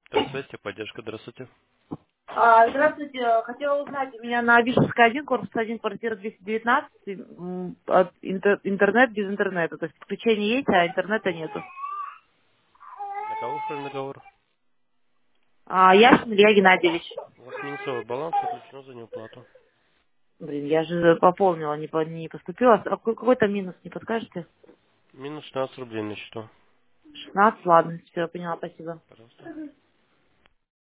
Здравствуйте, поддержка, здравствуйте. Здравствуйте. Хотела узнать, у меня на Вишенской 1, корпус 1, квартира 219, интернет без интернета. То есть подключение есть, а интернета нету. На кого оформлен договор? Яшин Илья Геннадьевич. У вас минусовой баланс отключен за неуплату. Блин, я же пополнила, не поступила. А какой там минус, не подскажете? Минус 16 рублей на счету. 16, ладно, все, поняла, спасибо. Пожалуйста.